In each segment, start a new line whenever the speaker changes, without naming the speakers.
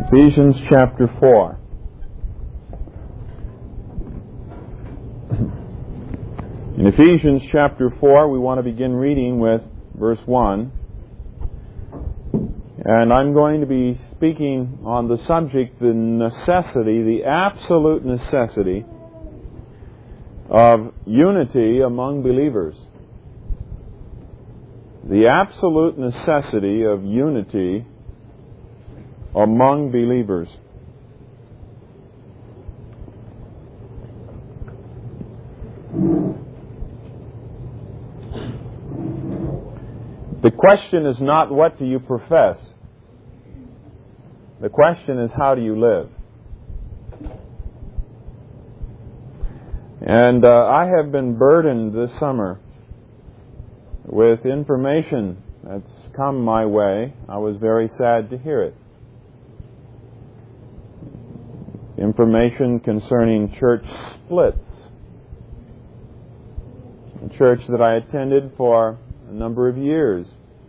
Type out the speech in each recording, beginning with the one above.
Ephesians chapter 4. In Ephesians chapter 4, we want to begin reading with verse 1. And I'm going to be speaking on the subject, the necessity, the absolute necessity of unity among believers. The absolute necessity of unity among believers. The question is not what do you profess. The question is how do you live. And I have been burdened this summer with information that's come my way. I was very sad to hear it. Information concerning church splits. A church that I attended for a number of years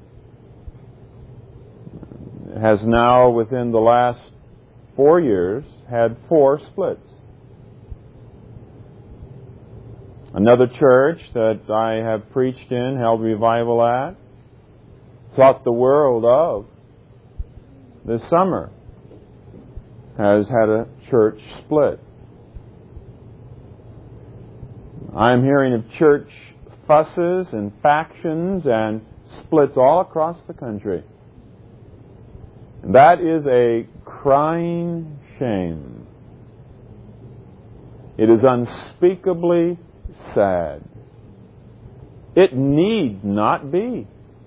has now, within the last 4 years, had 4 splits. Another church that I have preached in, held revival at, taught the world of, this summer has had a church split. I'm hearing of church fusses and factions and splits all across the country. And that is a crying shame. It is unspeakably sad. It need not be.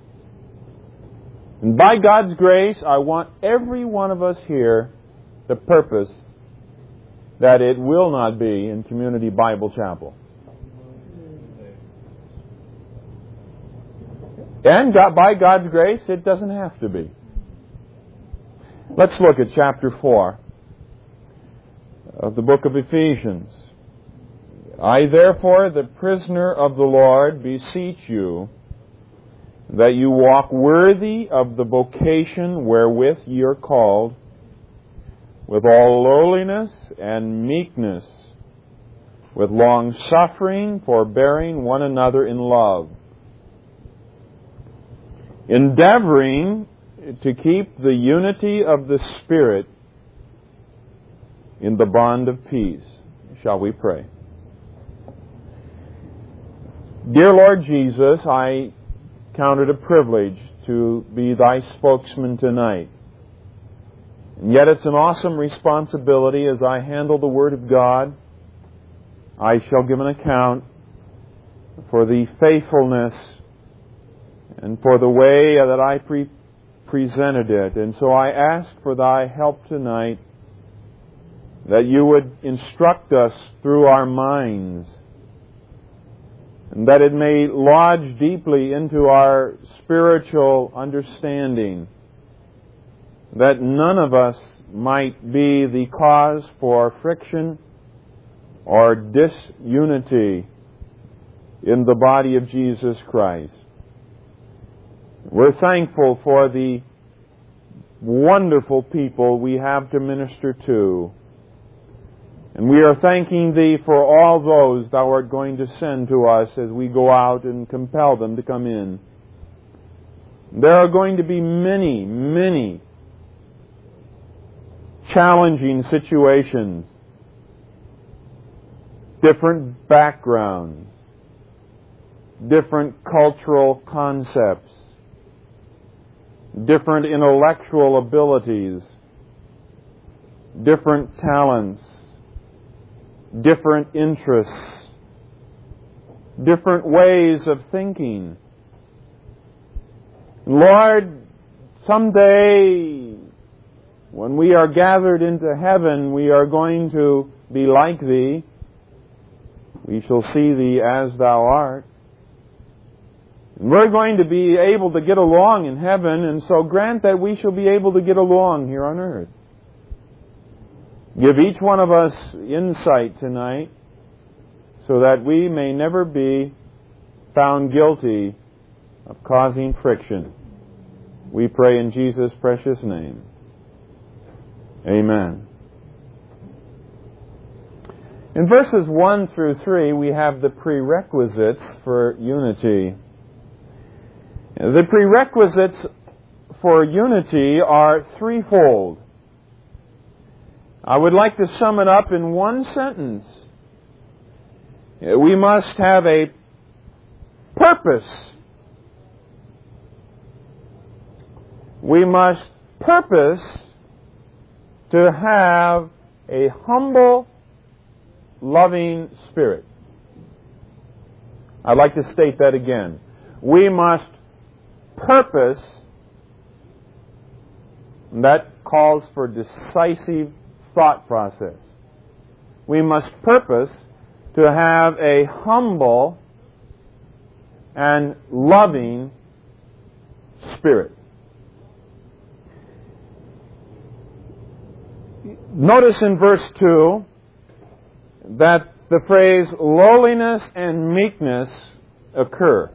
And by God's grace, I want every one of us here the purpose that it will not be in Community Bible Chapel. And by God's grace, it doesn't have to be. Let's look at chapter 4 of the book of Ephesians. I therefore, the prisoner of the Lord, beseech you that you walk worthy of the vocation wherewith ye are called, with all lowliness and meekness, with long suffering, forbearing one another in love, endeavoring to keep the unity of the Spirit in the bond of peace. Shall we pray? Dear Lord Jesus, I count it a privilege to be Thy spokesman tonight. And yet it's an awesome responsibility as I handle the Word of God. I shall give an account for the faithfulness and for the way that I presented it. And so I ask for Thy help tonight, that You would instruct us through our minds, and that it may lodge deeply into our spiritual understanding, that none of us might be the cause for friction or disunity in the body of Jesus Christ. We're thankful for the wonderful people we have to minister to. And we are thanking Thee for all those Thou art going to send to us as we go out and compel them to come in. There are going to be many, many challenging situations, different backgrounds, different cultural concepts, different intellectual abilities, different talents, different interests, different ways of thinking. Lord, someday when we are gathered into heaven, we are going to be like Thee. We shall see Thee as Thou art. And we're going to be able to get along in heaven, and so grant that we shall be able to get along here on earth. Give each one of us insight tonight so that we may never be found guilty of causing friction. We pray in Jesus' precious name. Amen. In verses 1 through 3, we have the prerequisites for unity. The prerequisites for unity are threefold. I would like to sum it up in one sentence. We must have a purpose. We must purpose to have a humble, loving spirit. I'd like to state that again. We must purpose, and that calls for decisive thought process. We must purpose to have a humble and loving spirit. Notice in verse 2 that the phrase lowliness and meekness occur.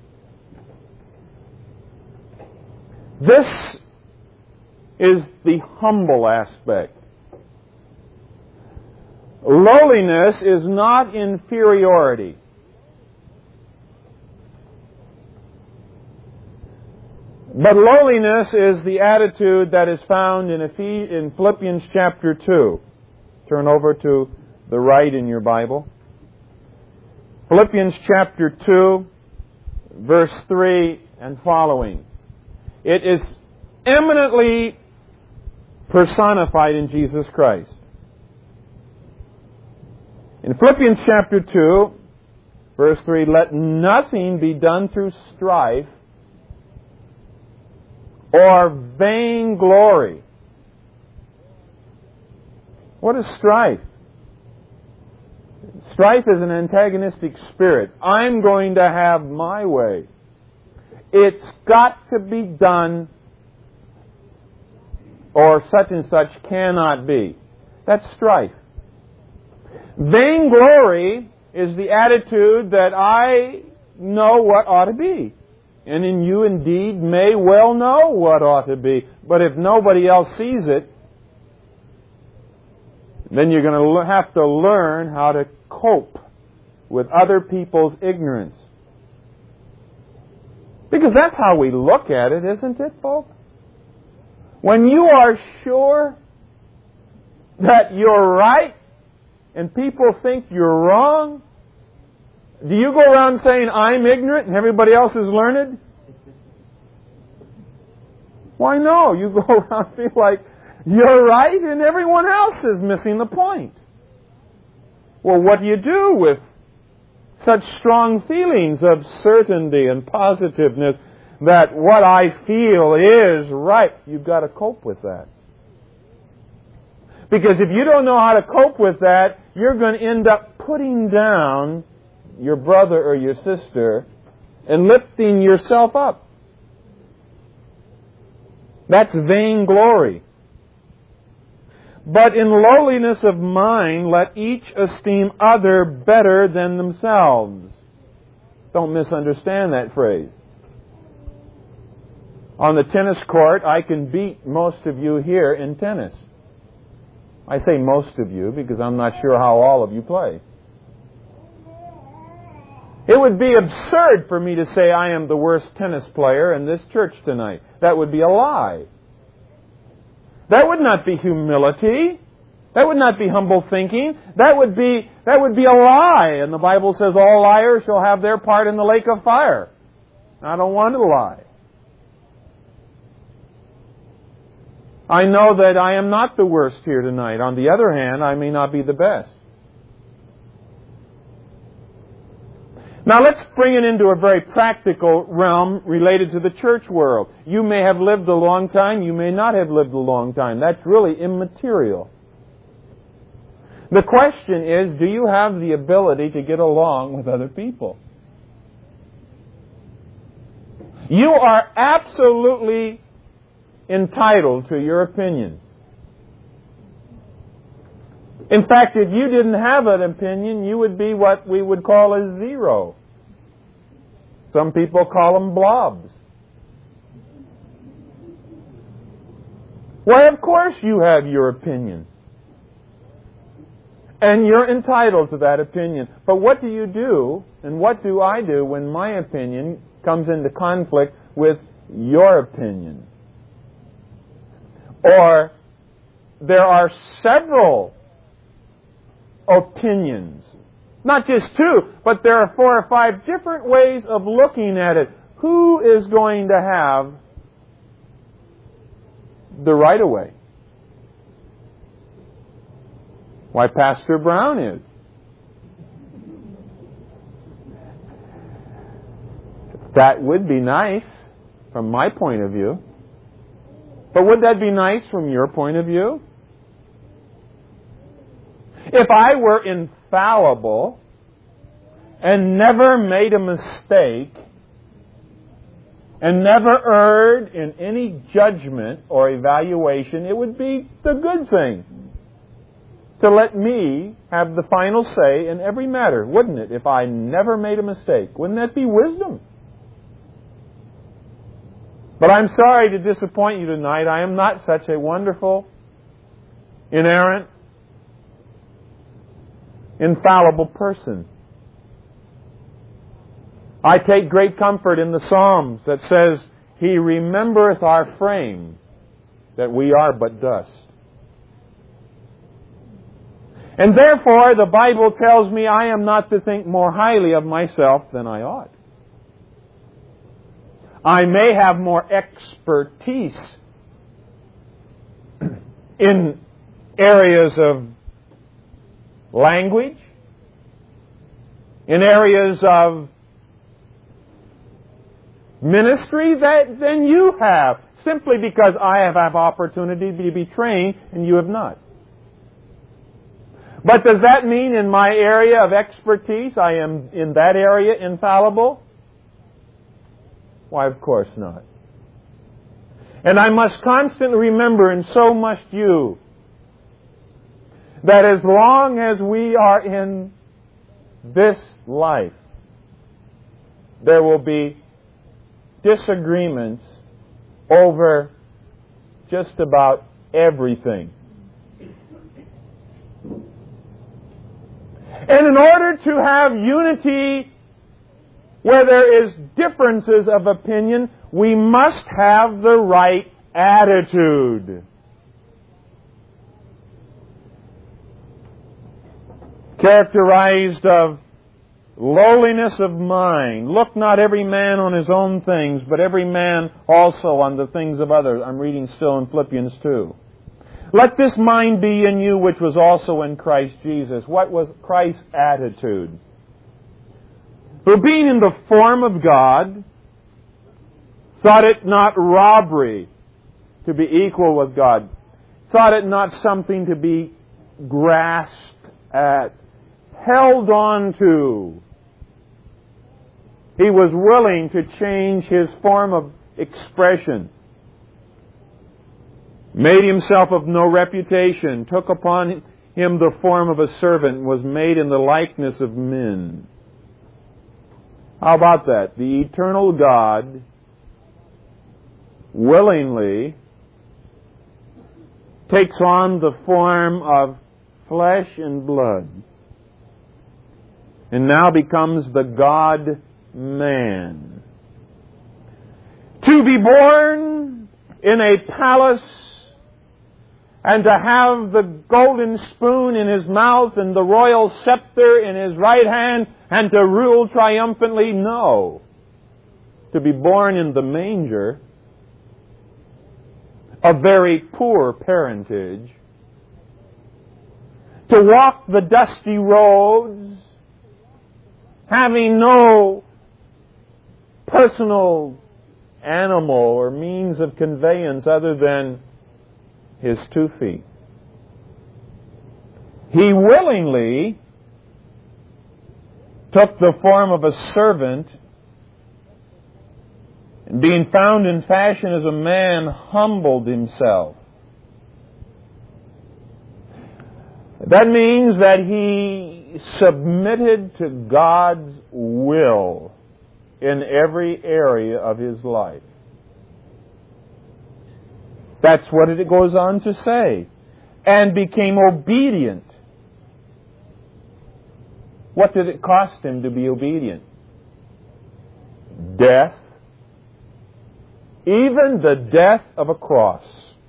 This is the humble aspect. Lowliness is not inferiority. But lowliness is the attitude that is found in Philippians chapter 2. Turn over to the right in your Bible. Philippians chapter 2, verse 3 and following. It is eminently personified in Jesus Christ. In Philippians chapter 2, verse 3, let nothing be done through strife or vainglory. What is strife? Strife is an antagonistic spirit. I'm going to have my way. It's got to be done, or such and such cannot be. That's strife. Vainglory is the attitude that I know what ought to be. And in you indeed may well know what ought to be. But if nobody else sees it, then you're going to have to learn how to cope with other people's ignorance. Because that's how we look at it, isn't it, folks? When you are sure that you're right and people think you're wrong, do you go around saying, I'm ignorant and everybody else is learned? Why no? You go around and feel like you're right and everyone else is missing the point. Well, what do you do with such strong feelings of certainty and positiveness that what I feel is right? You've got to cope with that. Because if you don't know how to cope with that, you're going to end up putting down your brother or your sister and lifting yourself up. That's vainglory. But in lowliness of mind, let each esteem other better than themselves. Don't misunderstand that phrase. On the tennis court, I can beat most of you here in tennis. I say most of you because I'm not sure how all of you play. It would be absurd for me to say I am the worst tennis player in this church tonight. That would be a lie. That would not be humility. That would not be humble thinking. That would be a lie. And the Bible says all liars shall have their part in the lake of fire. I don't want to lie. I know that I am not the worst here tonight. On the other hand, I may not be the best. Now let's bring it into a very practical realm related to the church world. You may have lived a long time, you may not have lived a long time. That's really immaterial. The question is, do you have the ability to get along with other people? You are absolutely entitled to your opinion. In fact, if you didn't have an opinion, you would be what we would call a zero. Some people call them blobs. Why, of course you have your opinion. And you're entitled to that opinion. But what do you do, and what do I do when my opinion comes into conflict with your opinion? Or there are several opinions. Not just two, but there are 4 or 5 different ways of looking at it. Who is going to have the right of way? Why, Pastor Brown is. That would be nice from my point of view. But would that be nice from your point of view? If I were infallible and never made a mistake and never erred in any judgment or evaluation, it would be the good thing to let me have the final say in every matter, wouldn't it? If I never made a mistake, wouldn't that be wisdom? But I'm sorry to disappoint you tonight. I am not such a wonderful, inerrant, infallible person. I take great comfort in the Psalms that says, He remembereth our frame, that we are but dust. And therefore, the Bible tells me I am not to think more highly of myself than I ought. I may have more expertise in areas of language, in areas of ministry than you have, simply because I have had opportunity to be trained and you have not. But does that mean in my area of expertise I am in that area infallible? Why, of course not. And I must constantly remember, and so must you, that as long as we are in this life, there will be disagreements over just about everything. And in order to have unity where there is differences of opinion, we must have the right attitude. Characterized of lowliness of mind. Look not every man on his own things, but every man also on the things of others. I'm reading still in Philippians 2. Let this mind be in you which was also in Christ Jesus. What was Christ's attitude? Who being in the form of God, thought it not robbery to be equal with God. Thought it not something to be grasped at, held on to. He was willing to change his form of expression. Made himself of no reputation, took upon him the form of a servant, was made in the likeness of men. How about that? The eternal God willingly takes on the form of flesh and blood and now becomes the God-man. To be born in a palace and to have the golden spoon in his mouth and the royal scepter in his right hand and to rule triumphantly? No. To be born in the manger, a very poor parentage, to walk the dusty roads, having no personal animal or means of conveyance other than his 2 feet. He willingly took the form of a servant, and being found in fashion as a man, humbled himself. That means that he submitted to God's will in every area of his life. That's what it goes on to say. And became obedient. What did it cost him to be obedient? Death. Even the death of a cross.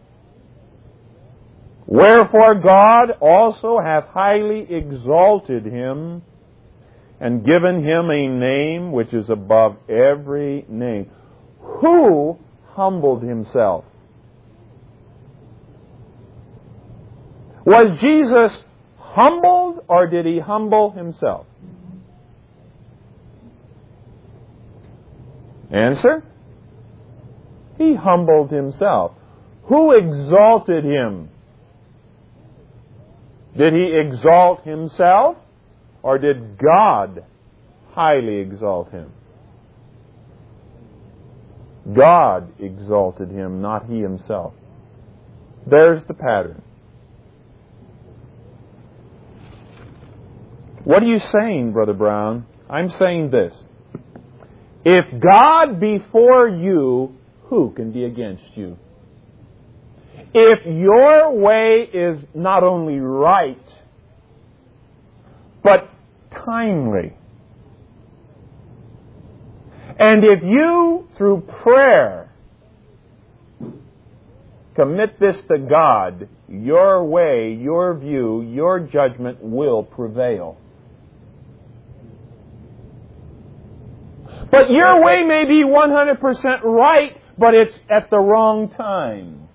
Wherefore God also hath highly exalted him and given him a name which is above every name. Who humbled himself? Was Jesus humbled, or did he humble himself? Answer? He humbled himself. Who exalted him? Did he exalt himself, or did God highly exalt him? God exalted him, not he himself. There's the pattern. What are you saying, Brother Brown? I'm saying this. If God be for you, who can be against you? If your way is not only right, but timely, and if you, through prayer, commit this to God, your way, your view, your judgment will prevail. But your way may be 100% right, but it's at the wrong time.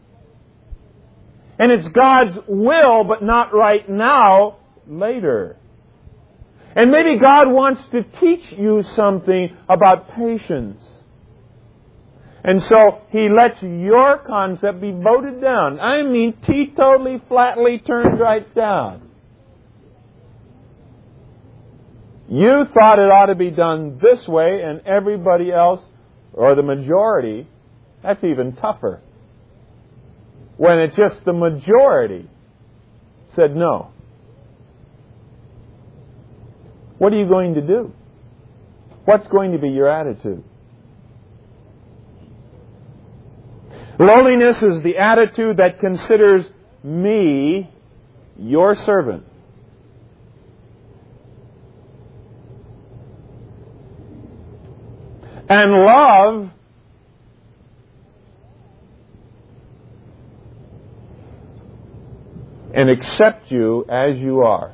And it's God's will, but not right now, later. And maybe God wants to teach you something about patience. And so He lets your concept be voted down. I mean, teetotally, flatly turned right down. You thought it ought to be done this way, and everybody else, or the majority, that's even tougher. When it's just the majority said no. What are you going to do? What's going to be your attitude? Lowliness is the attitude that considers me your servant. And love and accept you as you are.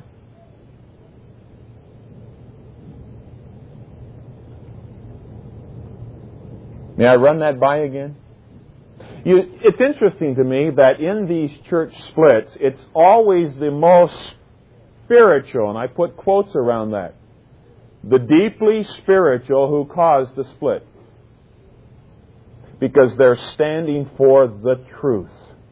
May I run that by again? It's interesting to me that in these church splits, it's always the most spiritual, and I put quotes around that, the deeply spiritual who caused the split. Because they're standing for the truth.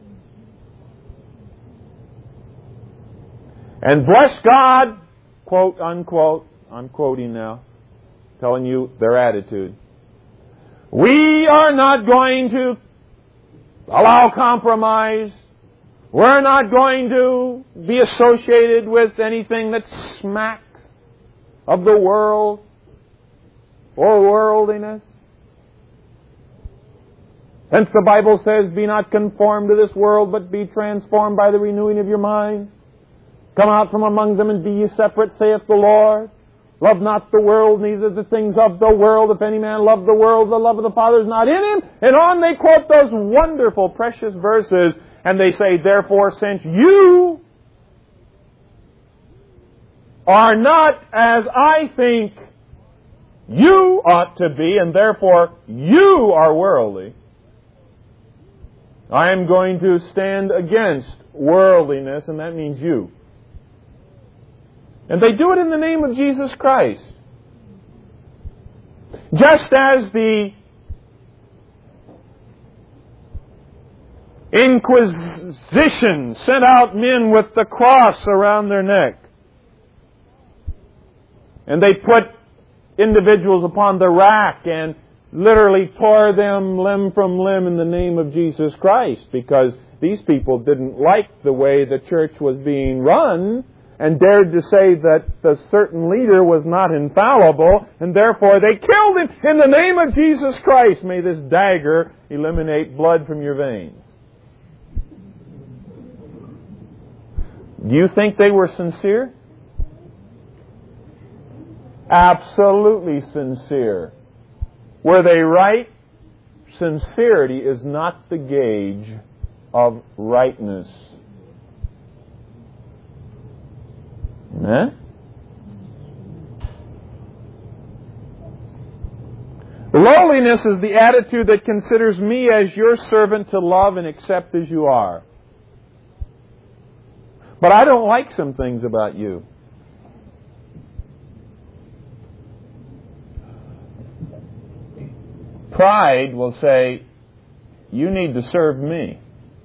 And bless God, quote, unquote, I'm quoting now, telling you their attitude. We are not going to allow compromise. We're not going to be associated with anything that smacks of the world or worldliness. Hence the Bible says, be not conformed to this world, but be transformed by the renewing of your mind. Come out from among them and be ye separate, saith the Lord. Love not the world, neither the things of the world. If any man love the world, the love of the Father is not in him. And on they quote those wonderful, precious verses, and they say, therefore, since you are not as I think you ought to be, and therefore you are worldly, I am going to stand against worldliness, and that means you. And they do it in the name of Jesus Christ. Just as the Inquisition sent out men with the cross around their neck, and they put individuals upon the rack and literally tore them limb from limb in the name of Jesus Christ, because these people didn't like the way the church was being run and dared to say that the certain leader was not infallible, and therefore they killed him in the name of Jesus Christ. May this dagger eliminate blood from your veins. Do you think they were sincere? Absolutely sincere. Were they right? Sincerity is not the gauge of rightness. Amen? Lowliness is the attitude that considers me as your servant to love and accept as you are. But I don't like some things about you. Pride will say, you need to serve me.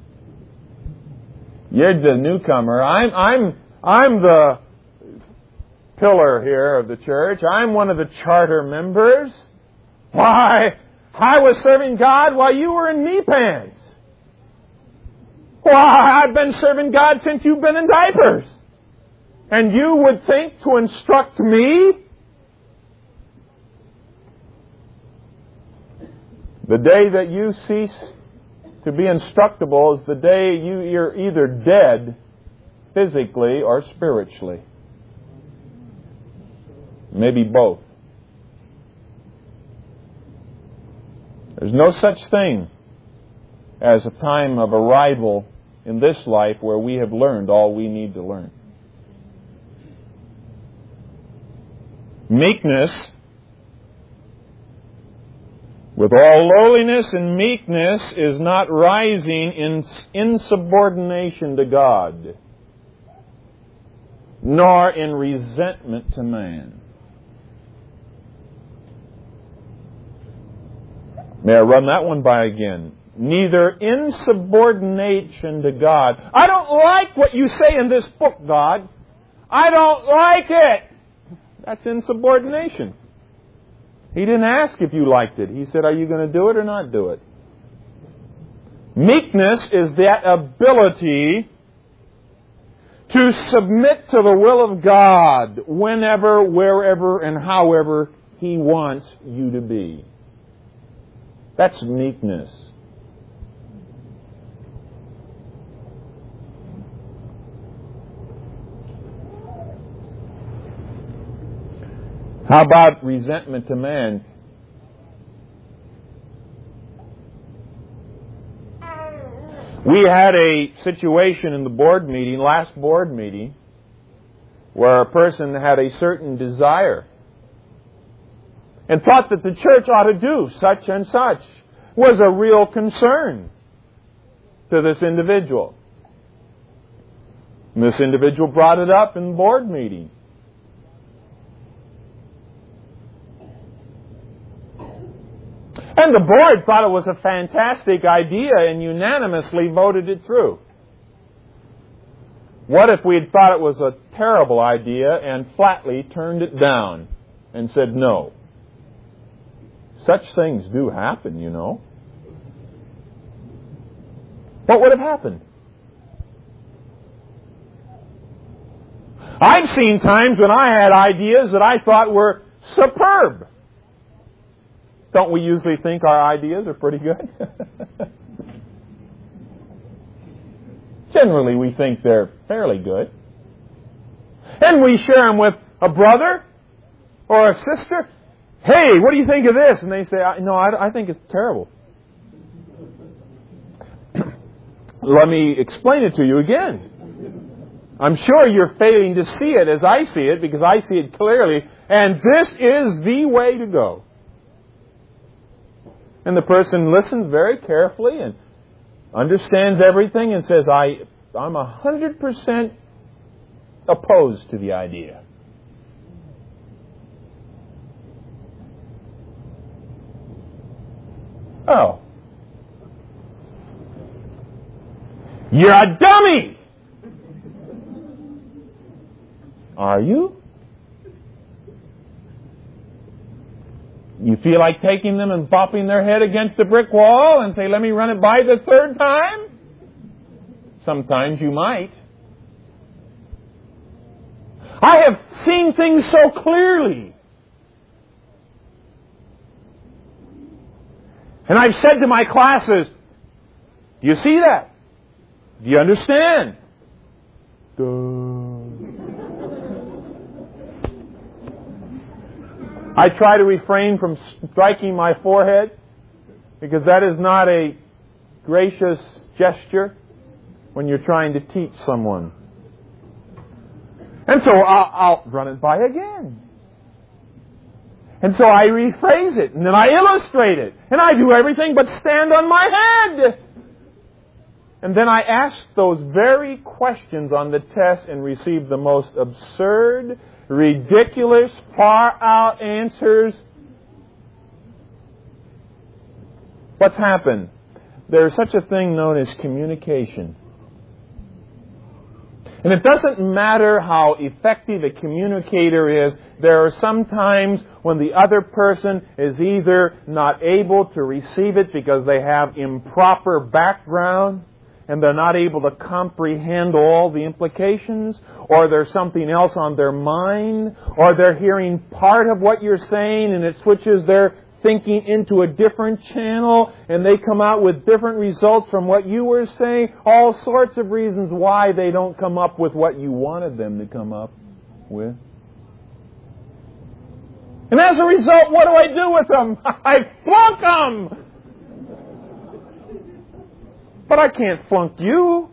You're the newcomer. I'm the pillar here of the church. I'm one of the charter members. Why, I was serving God while you were in knee pants. Why, I've been serving God since you've been in diapers. And you would think to instruct me? The day that you cease to be instructable is the day you're either dead physically or spiritually. Maybe both. There's no such thing as a time of arrival in this life where we have learned all we need to learn. Meekness, with all lowliness and meekness, is not rising in insubordination to God, nor in resentment to man. May I run that one by again? Neither insubordination to God. I don't like what you say in this book, God. I don't like it. That's insubordination. He didn't ask if you liked it. He said, are you going to do it or not do it? Meekness is that ability to submit to the will of God whenever, wherever, and however He wants you to be. That's meekness. How about resentment to man? We had a situation in the last board meeting, where a person had a certain desire and thought that the church ought to do such and such. Was a real concern to this individual. And this individual brought it up in the board meeting. And the board thought it was a fantastic idea and unanimously voted it through. What if we had thought it was a terrible idea and flatly turned it down and said no? Such things do happen, you know. What would have happened? I've seen times when I had ideas that I thought were superb. Don't we usually think our ideas are pretty good? Generally, we think they're fairly good. And we share them with a brother or a sister. Hey, what do you think of this? And they say, no, I think it's terrible. Let me explain it to you again. I'm sure you're failing to see it as I see it, because I see it clearly. And this is the way to go. And the person listens very carefully and understands everything and says, I'm 100% opposed to the idea. Oh. You're a dummy! Are you? You feel like taking them and bopping their head against the brick wall and say, let me run it by the third time? Sometimes you might. I have seen things so clearly. And I've said to my classes, do you see that? Do you understand? I try to refrain from striking my forehead because that is not a gracious gesture when you're trying to teach someone. And so I'll run it by again. And so I rephrase it, and then I illustrate it, and I do everything but stand on my head. And then I ask those very questions on the test and receive the most absurd, ridiculous, far-out answers. What's happened? There's such a thing known as communication. And it doesn't matter how effective a communicator is, there are some times when the other person is either not able to receive it because they have improper background and they're not able to comprehend all the implications, or there's something else on their mind, or they're hearing part of what you're saying and it switches their thinking into a different channel, and they come out with different results from what you were saying. All sorts of reasons why they don't come up with what you wanted them to come up with. And as a result, what do I do with them? I flunk them! But I can't flunk you.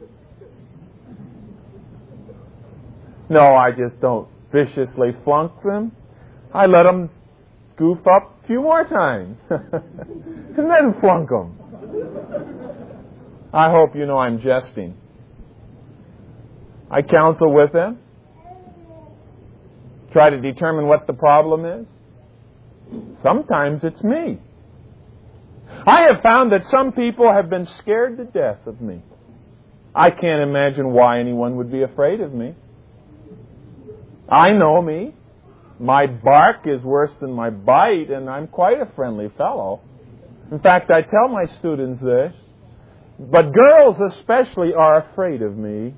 No, I just don't viciously flunk them. I let them goof up a few more times. And then flunk them. I hope you know I'm jesting. I counsel with them. Try to determine what the problem is. Sometimes it's me. I have found that some people have been scared to death of me. I can't imagine why anyone would be afraid of me. I know me. My bark is worse than my bite, and I'm quite a friendly fellow. In fact, I tell my students this. But girls especially are afraid of me.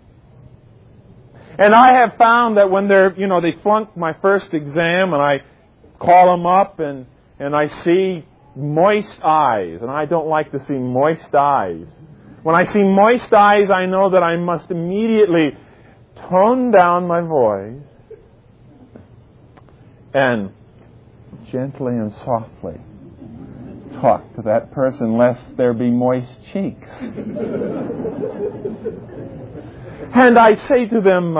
And I have found that when they flunk my first exam, and I call them up, and I see moist eyes, and I don't like to see moist eyes. When I see moist eyes, I know that I must immediately tone down my voice and gently and softly talk to that person lest there be moist cheeks. And I say to them,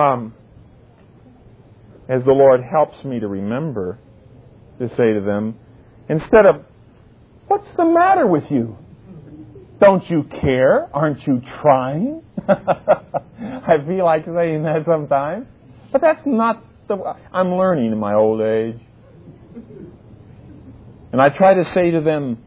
as the Lord helps me to remember, to say to them, instead of, "What's the matter with you? Don't you care? Aren't you trying?" I feel like saying that sometimes. But that's not I'm learning in my old age. And I try to say to them,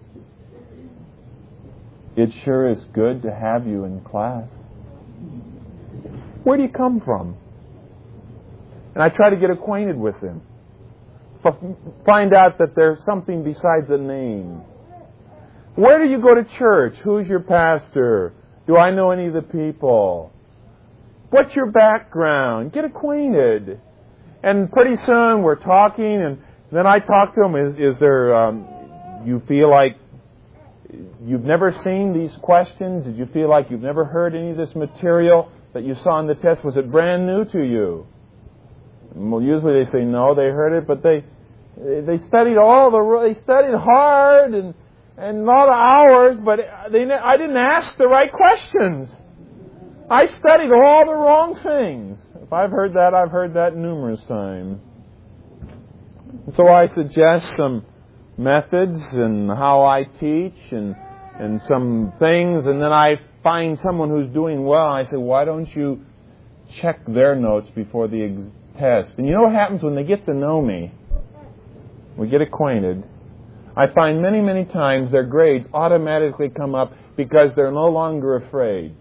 "It sure is good to have you in class. Where do you come from?" And I try to get acquainted with them. Find out that there's something besides a name. Where do you go to church? Who's your pastor? Do I know any of the people? What's your background? Get acquainted. And pretty soon we're talking, and then I talk to them. Is there, you feel like you've never seen these questions? Did you feel like you've never heard any of this material that you saw in the test? Was it brand new to you? Well, usually they say no, they heard it, but they studied they studied hard and all the hours, but I didn't ask the right questions. I studied all the wrong things. If I've heard that numerous times. So I suggest some methods and how I teach and some things, and then I find someone who's doing well. I say, "Why don't you check their notes before the test?" And you know what happens when they get to know me? We get acquainted. I find many, many times their grades automatically come up because they're no longer afraid.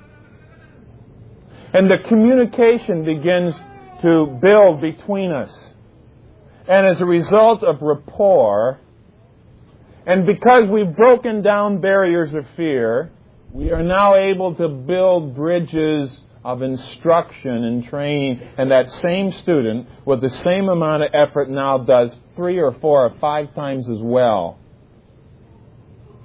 And the communication begins to build between us. And as a result of rapport, and because we've broken down barriers of fear, we are now able to build bridges of instruction and training. And that same student, with the same amount of effort, now does 3 or 4 or 5 times as well.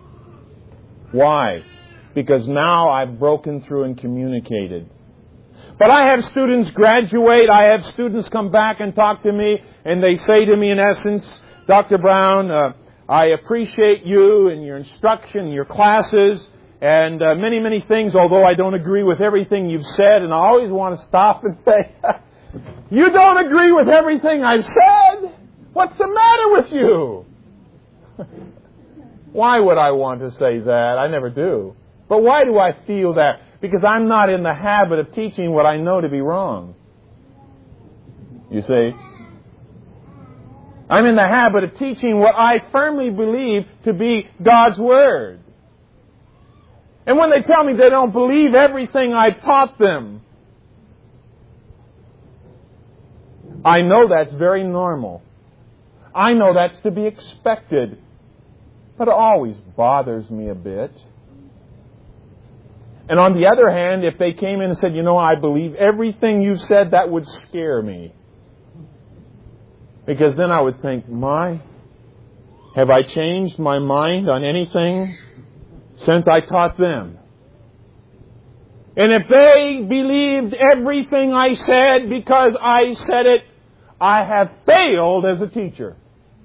Why? Because now I've broken through and communicated. But I have students graduate, I have students come back and talk to me, and they say to me in essence, Dr. Brown, I appreciate you and your instruction, your classes, and many, many things, although I don't agree with everything you've said, and I always want to stop and say, you don't agree with everything I've said? What's the matter with you? Why would I want to say that? I never do. But why do I feel that? Because I'm not in the habit of teaching what I know to be wrong. You see? I'm in the habit of teaching what I firmly believe to be God's Word. And when they tell me they don't believe everything I've taught them, I know that's very normal. I know that's to be expected. But it always bothers me a bit. And on the other hand, if they came in and said, I believe everything you've said, that would scare me. Because then I would think, have I changed my mind on anything since I taught them? And if they believed everything I said because I said it, I have failed as a teacher.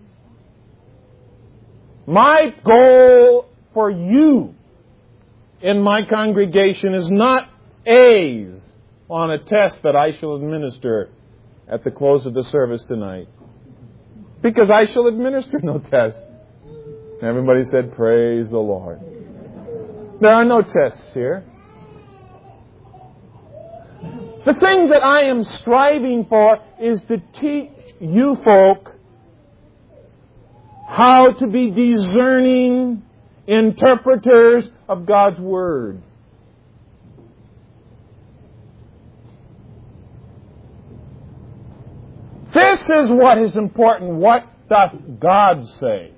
My goal for you in my congregation is not A's on a test that I shall administer at the close of the service tonight. Because I shall administer no test. Everybody said, praise the Lord. There are no tests here. The thing that I am striving for is to teach you folk how to be discerning interpreters of God's Word. This is what is important. What doth God say?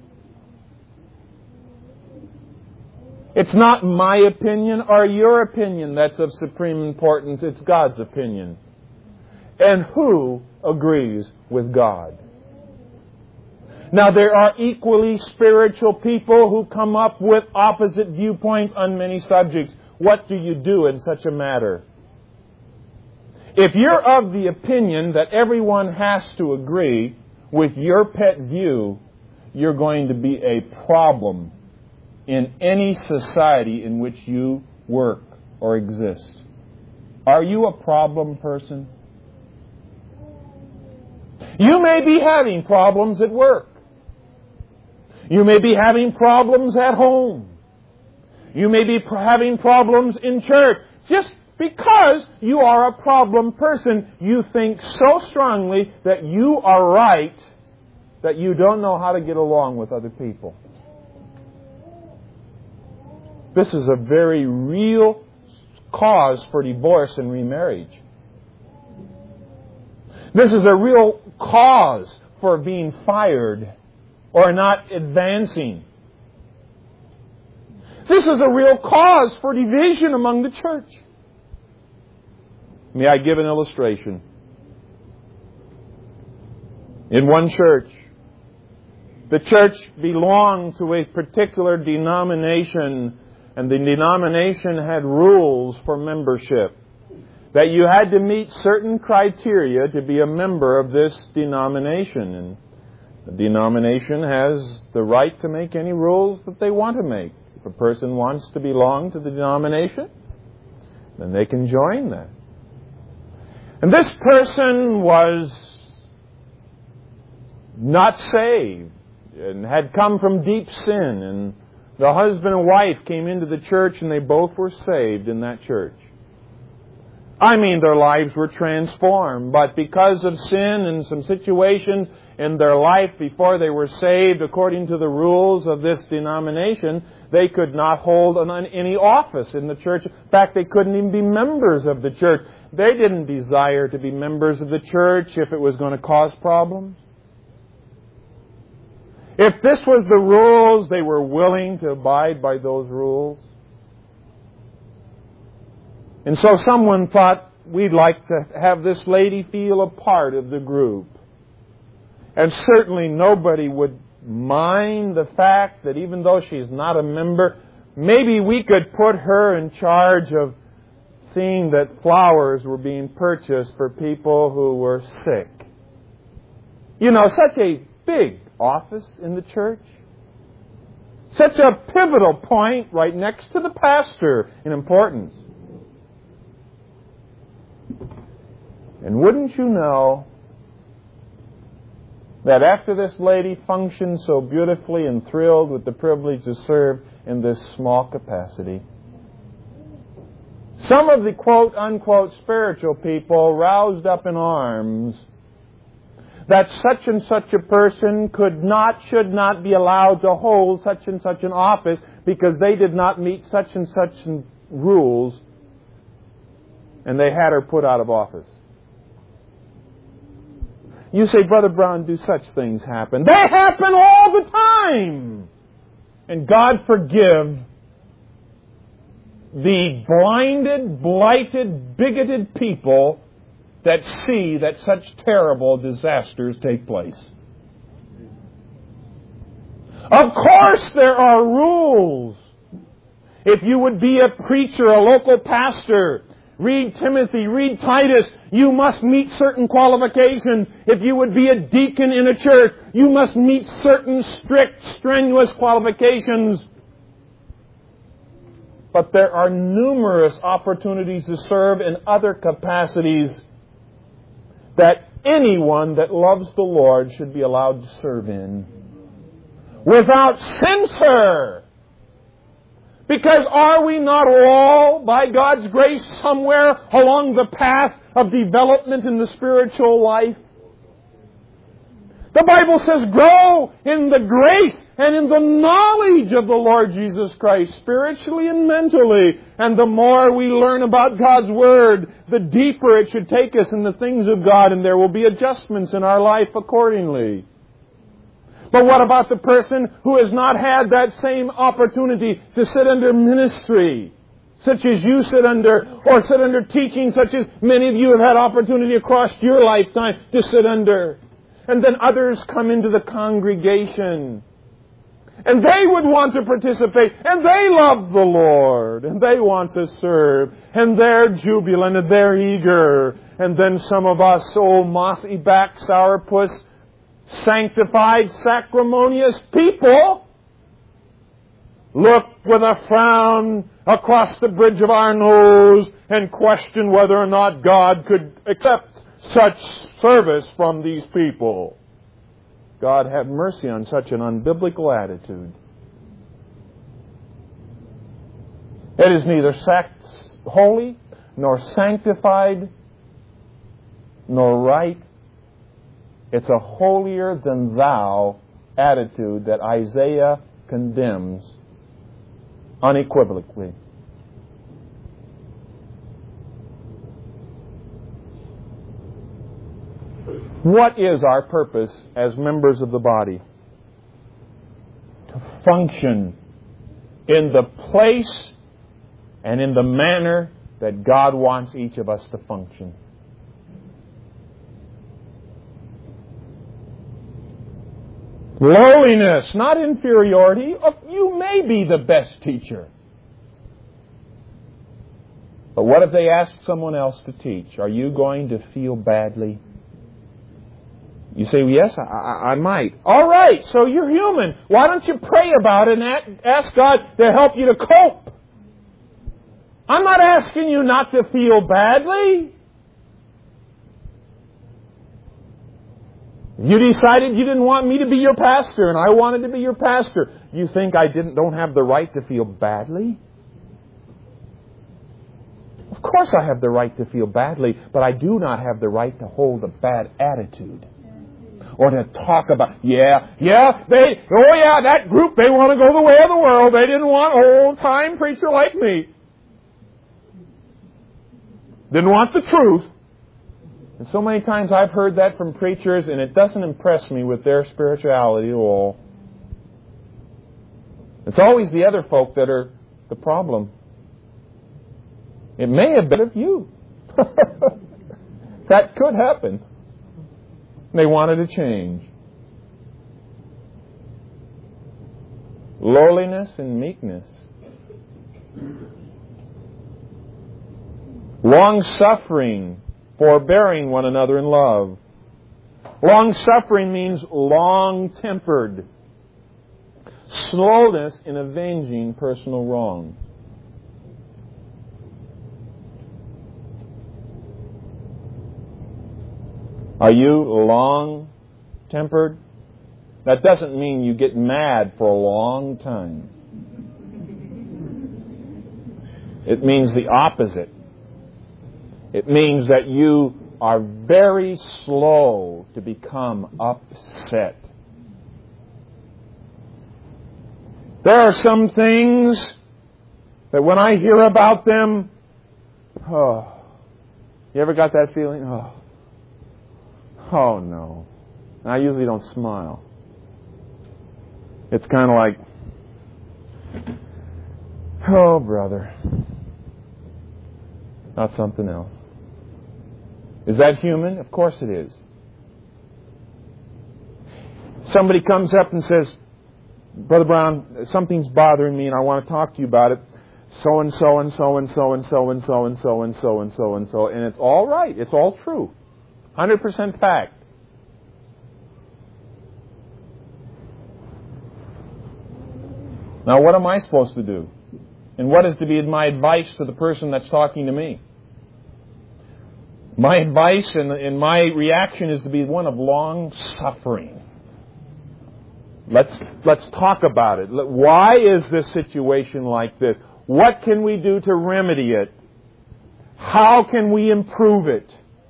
It's not my opinion or your opinion that's of supreme importance. It's God's opinion. And who agrees with God? Now, there are equally spiritual people who come up with opposite viewpoints on many subjects. What do you do in such a matter? If you're of the opinion that everyone has to agree with your pet view, you're going to be a problem in any society in which you work or exist. Are you a problem person? You may be having problems at work. You may be having problems at home. You may be having problems in church. Just because you are a problem person, you think so strongly that you are right that you don't know how to get along with other people. This is a very real cause for divorce and remarriage. This is a real cause for being fired or not advancing. This is a real cause for division among the church. May I give an illustration? In one church, the church belonged to a particular denomination, and the denomination had rules for membership. That you had to meet certain criteria to be a member of this denomination. And the denomination has the right to make any rules that they want to make. If a person wants to belong to the denomination, then they can join that. And this person was not saved and had come from deep sin. And the husband and wife came into the church and they both were saved in that church. I mean, their lives were transformed, but because of sin and some situations in their life before they were saved, according to the rules of this denomination, they could not hold any office in the church. In fact, they couldn't even be members of the church. They didn't desire to be members of the church if it was going to cause problems. If this was the rules, they were willing to abide by those rules. And so someone thought, we'd like to have this lady feel a part of the group. And certainly nobody would mind the fact that even though she's not a member, maybe we could put her in charge of seeing that flowers were being purchased for people who were sick. You know, such a big office in the church. Such a pivotal point right next to the pastor in importance. And wouldn't you know that after this lady functioned so beautifully and thrilled with the privilege to serve in this small capacity, some of the quote-unquote spiritual people roused up in arms that such and such a person should not be allowed to hold such and such an office because they did not meet such and such rules, and they had her put out of office. You say, Brother Brown, do such things happen? They happen all the time! And God forgive the blinded, blighted, bigoted people that see that such terrible disasters take place. Of course there are rules. If you would be a preacher, a local pastor, read Timothy, read Titus, you must meet certain qualifications. If you would be a deacon in a church, you must meet certain strict, strenuous qualifications. But there are numerous opportunities to serve in other capacities that anyone that loves the Lord should be allowed to serve in without censor. Because are we not all, by God's grace, somewhere along the path of development in the spiritual life? The Bible says, grow in the grace and in the knowledge of the Lord Jesus Christ, spiritually and mentally. And the more we learn about God's Word, the deeper it should take us in the things of God, and there will be adjustments in our life accordingly. But what about the person who has not had that same opportunity to sit under ministry, such as you sit under, or sit under teaching such as many of you have had opportunity across your lifetime to sit under? And then others come into the congregation, and they would want to participate, and they love the Lord, and they want to serve, and they're jubilant, and they're eager. And then some of us, old mossy-backed sourpuss, sanctified, sacrimonious people, look with a frown across the bridge of our nose and question whether or not God could accept such service from these people. God have mercy on such an unbiblical attitude. It is neither holy, nor sanctified, nor right. It's a holier-than-thou attitude that Isaiah condemns unequivocally. What is our purpose as members of the body? To function in the place and in the manner that God wants each of us to function. Lowliness, not inferiority. You may be the best teacher. But what if they ask someone else to teach? Are you going to feel badly? You say, well, yes, I might. All right, so you're human. Why don't you pray about it and ask God to help you to cope? I'm not asking you not to feel badly. You decided you didn't want me to be your pastor and I wanted to be your pastor. You think I don't have the right to feel badly? Of course I have the right to feel badly, but I do not have the right to hold a bad attitude. Or to talk about, that group, they want to go the way of the world. They didn't want an old-time preacher like me. Didn't want the truth. And so many times I've heard that from preachers, and it doesn't impress me with their spirituality at all. It's always the other folk that are the problem. It may have been of you. That could happen. They wanted to change. Lowliness and meekness. Long-suffering, forbearing one another in love. Long-suffering means long-tempered. Slowness in avenging personal wrong. Are you long-tempered? That doesn't mean you get mad for a long time. It means the opposite. It means that you are very slow to become upset. There are some things that when I hear about them, you ever got that feeling? Oh no. And I usually don't smile. It's kind of like, oh brother. Not something else. Is that human? Of course it is. Somebody comes up and says, Brother Brown, something's bothering me and I want to talk to you about it. So and so and so and so and so and so and so and so and so and so. And it's all right. It's all true. 100% fact. Now what am I supposed to do? And what is to be my advice to the person that's talking to me? My advice and my reaction is to be one of long suffering. Let's talk about it. Why is this situation like this? What can we do to remedy it? How can we improve it?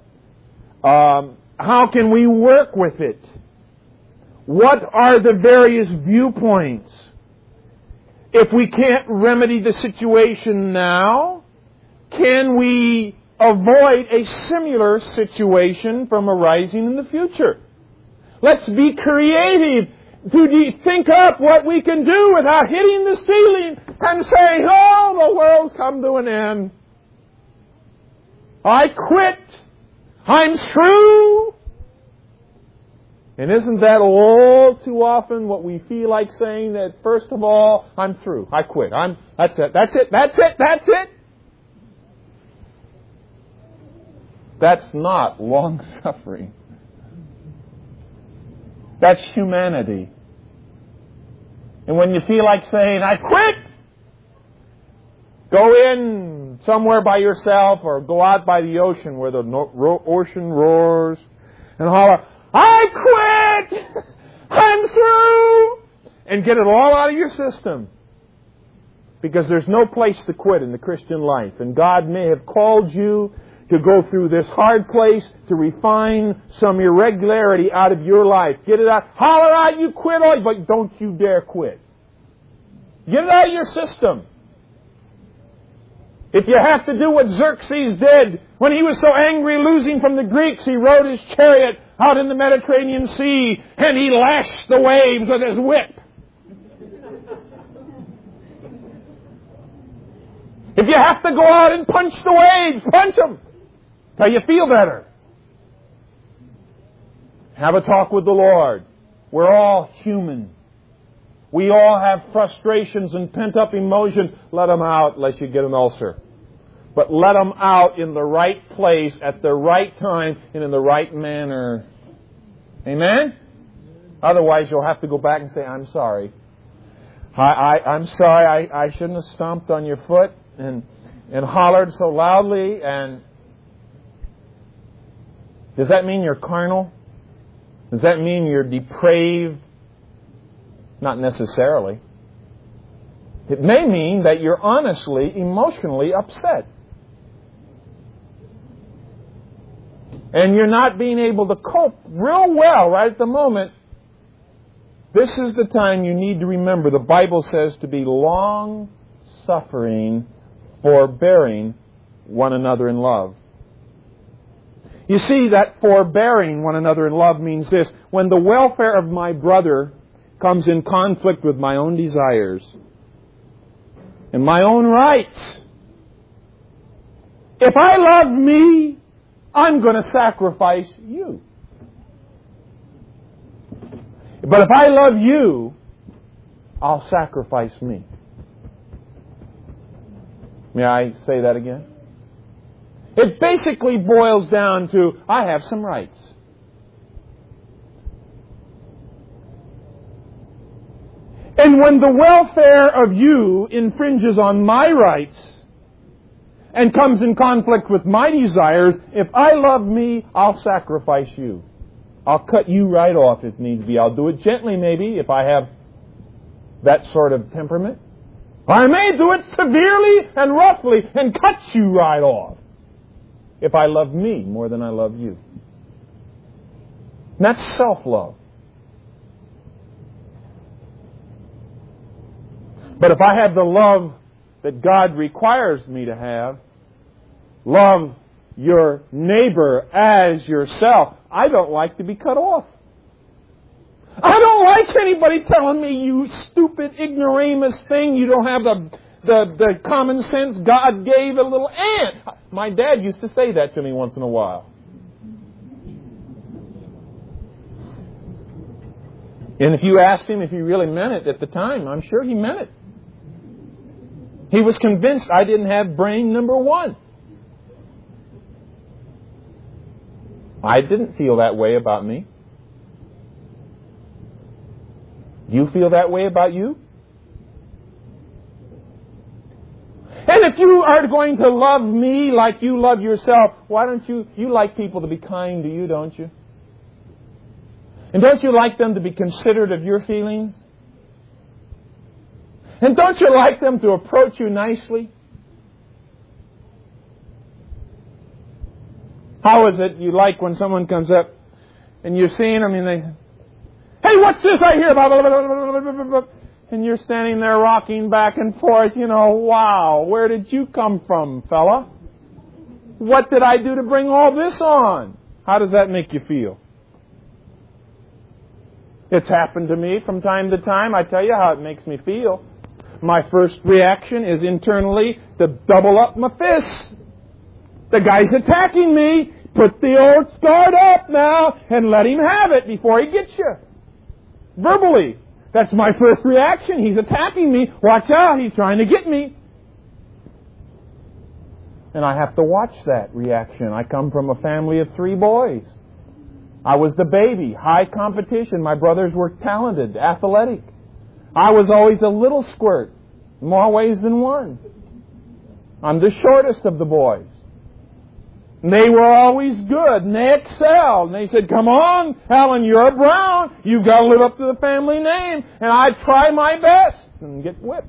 How can we work with it? What are the various viewpoints? If we can't remedy the situation now, can we avoid a similar situation from arising in the future? Let's be creative to think up what we can do without hitting the ceiling and saying, oh, the world's come to an end. I quit. I'm through. And isn't that all too often what we feel like saying? That first of all, I'm through. I quit. That's it. That's it. That's it. That's it. That's not long-suffering. That's humanity. And when you feel like saying, I quit, go in somewhere by yourself or go out by the ocean where the ocean roars and holler, I quit! I'm through! And get it all out of your system. Because there's no place to quit in the Christian life. And God may have called you to go through this hard place to refine some irregularity out of your life. Get it out. Holler out, you quit, but don't you dare quit. Get it out of your system. If you have to do what Xerxes did, when he was so angry losing from the Greeks, he rode his chariot out in the Mediterranean Sea and he lashed the waves with his whip. If you have to go out and punch the waves, punch them till you feel better. Have a talk with the Lord. We're all human. We all have frustrations and pent-up emotions. Let them out lest you get an ulcer. But let them out in the right place, at the right time, and in the right manner. Amen? Otherwise, you'll have to go back and say, I'm sorry. I'm sorry. I shouldn't have stomped on your foot and hollered so loudly. And does that mean you're carnal? Does that mean you're depraved? Not necessarily. It may mean that you're honestly, emotionally upset. And you're not being able to cope real well right at the moment. This is the time you need to remember the Bible says to be long-suffering, forbearing one another in love. You see, that forbearing one another in love means this. When the welfare of my brother comes in conflict with my own desires and my own rights, if I love me, I'm going to sacrifice you. But if I love you, I'll sacrifice me. May I say that again? It basically boils down to, I have some rights. And when the welfare of you infringes on my rights and comes in conflict with my desires, if I love me, I'll sacrifice you. I'll cut you right off if needs be. I'll do it gently maybe if I have that sort of temperament. I may do it severely and roughly and cut you right off if I love me more than I love you. And that's self-love. But if I have the love that God requires me to have, love your neighbor as yourself, I don't like to be cut off. I don't like anybody telling me, you stupid ignoramus thing, you don't have the common sense God gave a little ant. My dad used to say that to me once in a while. And if you asked him if he really meant it at the time, I'm sure he meant it. He was convinced I didn't have brain number one. I didn't feel that way about me. Do you feel that way about you? And if you are going to love me like you love yourself, why don't you like people to be kind to you, don't you? And don't you like them to be considerate of your feelings? And don't you like them to approach you nicely? How is it you like when someone comes up and you're seeing them and they say, hey, what's this I hear? Blah, blah, blah, blah, blah, blah, blah. And you're standing there rocking back and forth, wow, where did you come from, fella? What did I do to bring all this on? How does that make you feel? It's happened to me from time to time. I tell you how it makes me feel. My first reaction is internally to double up my fists. The guy's attacking me. Put the old guard up now and let him have it before he gets you. Verbally. That's my first reaction. He's attacking me. Watch out. He's trying to get me. And I have to watch that reaction. I come from a family of 3 boys. I was the baby. High competition. My brothers were talented, athletic. I was always a little squirt, more ways than one. I'm the shortest of the boys. And they were always good, and they excelled. And they said, come on, Alan, you're a Brown. You've got to live up to the family name. And I'd try my best and get whipped.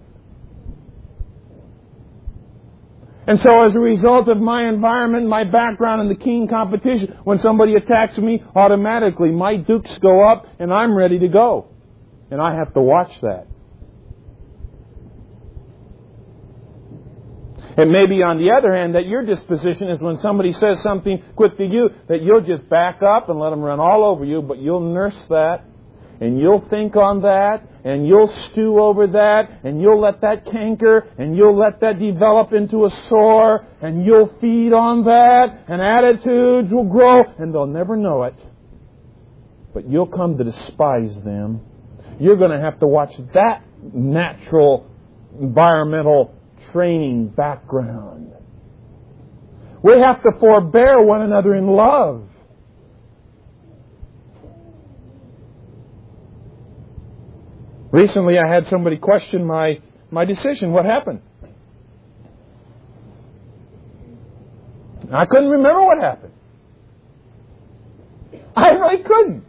And so as a result of my environment, my background, and the keen competition, when somebody attacks me, automatically my dukes go up and I'm ready to go. And I have to watch that. It may be, on the other hand, that your disposition is when somebody says something quick to you, that you'll just back up and let them run all over you, but you'll nurse that, and you'll think on that, and you'll stew over that, and you'll let that canker, and you'll let that develop into a sore, and you'll feed on that, and attitudes will grow, and they'll never know it. But you'll come to despise them. You're going to have to watch that natural environmental training background. We have to forbear one another in love. Recently I had somebody question my decision. What happened? I couldn't remember what happened. I really couldn't.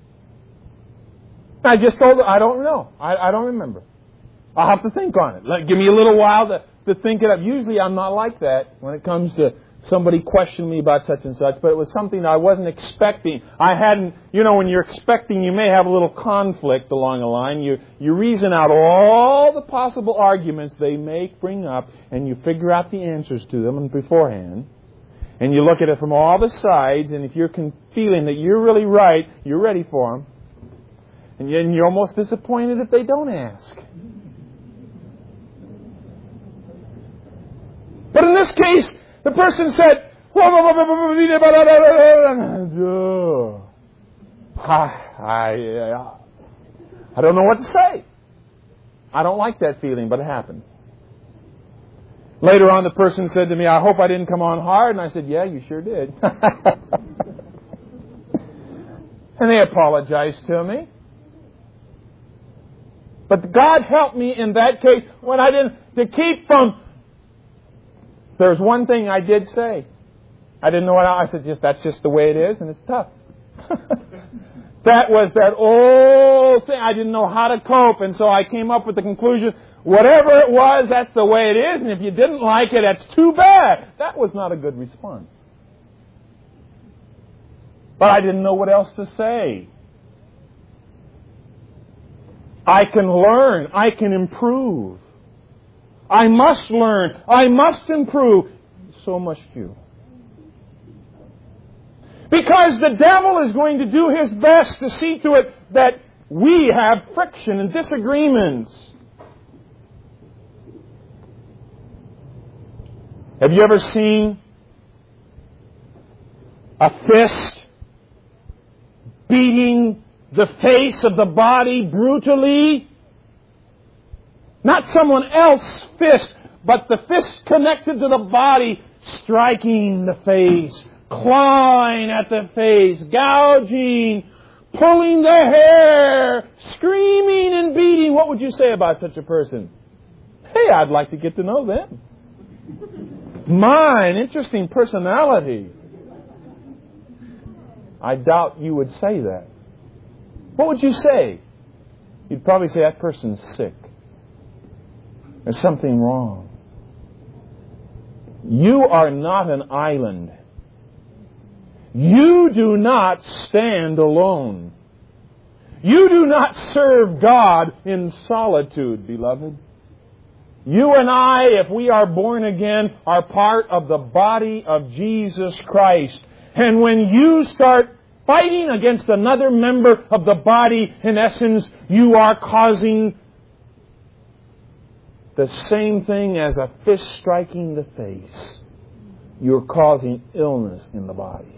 I just told her, I don't know. I don't remember. I'll have to think on it. Give me a little while to think it up. Usually I'm not like that when it comes to somebody questioning me about such and such, but it was something I wasn't expecting. I hadn't, when you're expecting, you may have a little conflict along the line. You reason out all the possible arguments they may bring up, and you figure out the answers to them beforehand. And you look at it from all the sides, and if you're feeling that you're really right, you're ready for them. And you're almost disappointed if they don't ask. But in this case, the person said, I don't know what to say. I don't like that feeling, but it happens. Later on, the person said to me, I hope I didn't come on hard. And I said, yeah, you sure did. And they apologized to me. But God helped me in that case when I didn't, to keep from, there's one thing I did say. I didn't know what I said, that's just the way it is, and it's tough. That was that old thing. I didn't know how to cope, and so I came up with the conclusion, whatever it was, that's the way it is, and if you didn't like it, that's too bad. That was not a good response. But I didn't know what else to say. I can learn. I can improve. I must learn. I must improve. So must you. Because the devil is going to do his best to see to it that we have friction and disagreements. Have you ever seen a fist beating the face of the body brutally? Not someone else's fist, but the fist connected to the body striking the face, clawing at the face, gouging, pulling the hair, screaming and beating. What would you say about such a person? Hey, I'd like to get to know them. My, an interesting personality. I doubt you would say that. What would you say? You'd probably say that person's sick. There's something wrong. You are not an island. You do not stand alone. You do not serve God in solitude, beloved. You and I, if we are born again, are part of the body of Jesus Christ. And when you start fighting against another member of the body, in essence, you are causing the same thing as a fist striking the face. You're causing illness in the body.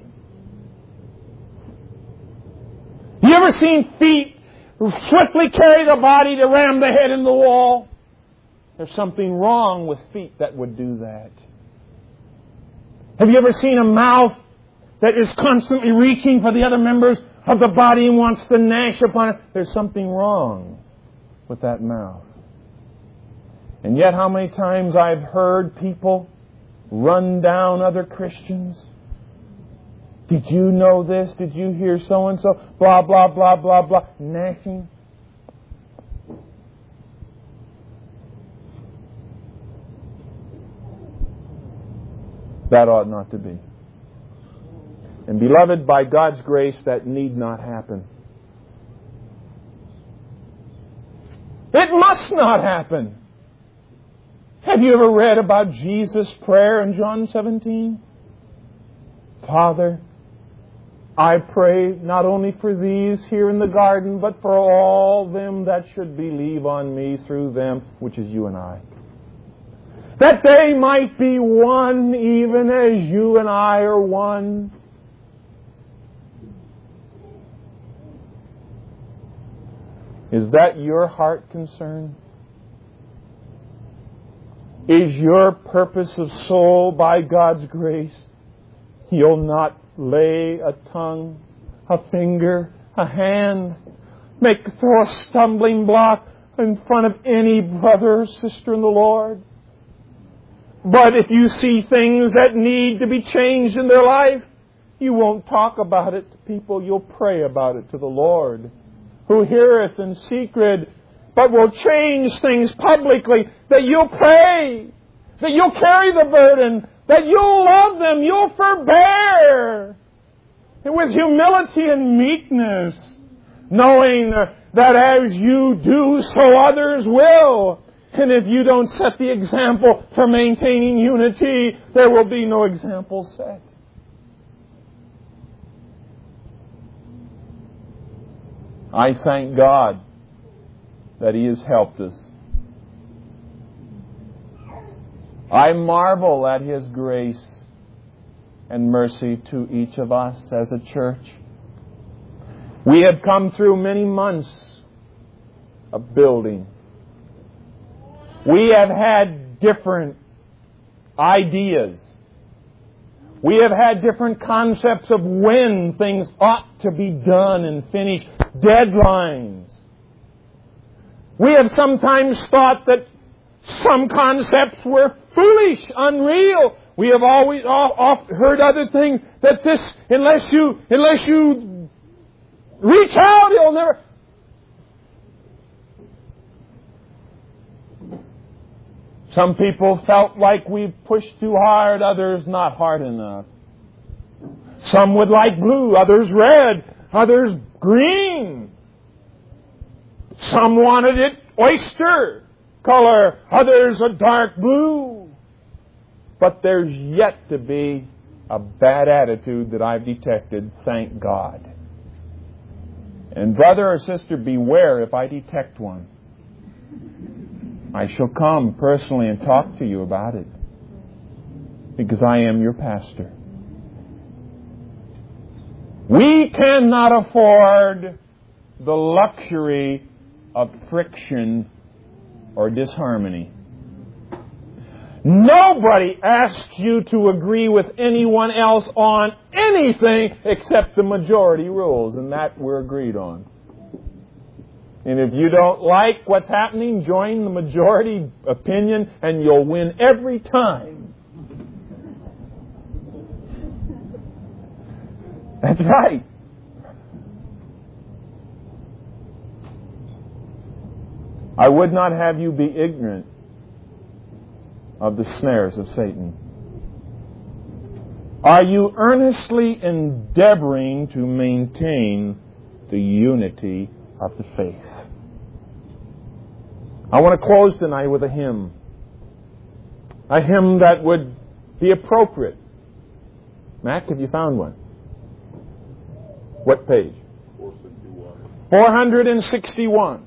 You ever seen feet swiftly carry the body to ram the head in the wall? There's something wrong with feet that would do that. Have you ever seen a mouth that is constantly reaching for the other members of the body and wants to gnash upon it? There's something wrong with that mouth. And yet how many times I've heard people run down other Christians? Did you know this? Did you hear so-and-so? Blah, blah, blah, blah, blah. Gnashing. That ought not to be. And beloved, by God's grace, that need not happen. It must not happen. Have you ever read about Jesus' prayer in John 17? Father, I pray not only for these here in the garden, but for all them that should believe on me through them, which is you and I. That they might be one, even as you and I are one. Is that your heart concern? Is your purpose of soul, by God's grace, you'll not lay a tongue, a finger, a hand, throw a stumbling block in front of any brother or sister in the Lord? But if you see things that need to be changed in their life, you won't talk about it to people. You'll pray about it to the Lord, who heareth in secret, but will change things publicly. That you'll pray, that you'll carry the burden, that you'll love them, you'll forbear, and with humility and meekness, knowing that as you do, so others will. And if you don't set the example for maintaining unity, there will be no example set. I thank God that He has helped us. I marvel at His grace and mercy to each of us as a church. We have come through many months of building. We have had different ideas. We have had different concepts of when things ought to be done and finished, deadlines. We have sometimes thought that some concepts were foolish, unreal. We have always heard other things that this, unless you reach out, you'll never. Some people felt like we pushed too hard, others not hard enough. Some would like blue, others red, others green. Some wanted it oyster color, others a dark blue. But there's yet to be a bad attitude that I've detected, thank God. And brother or sister, beware if I detect one. I shall come personally and talk to you about it, because I am your pastor. We cannot afford the luxury of friction or disharmony. Nobody asks you to agree with anyone else on anything except the majority rules, and that we're agreed on. And if you don't like what's happening, join the majority opinion and you'll win every time. That's right. I would not have you be ignorant of the snares of Satan. Are you earnestly endeavoring to maintain the unity of the faith? I want to close tonight with a hymn. A hymn that would be appropriate. Mac, have you found one? What page? 461. 461.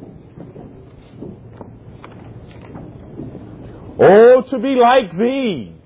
Oh, to be like Thee,